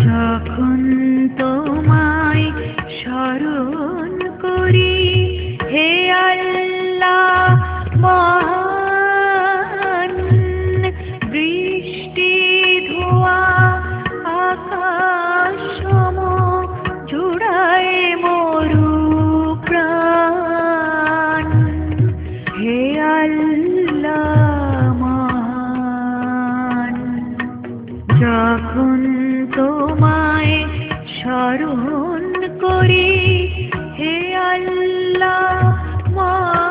যখন তোমায় স্মরণ করি হে আল্লাহ মহান, বৃষ্টি ধোয়া আকাশ সম জুড়ায় মরু প্রাণ, হে আল্লাহ মহান। যখন তোমায় স্মরণ করি হে আল্লাহ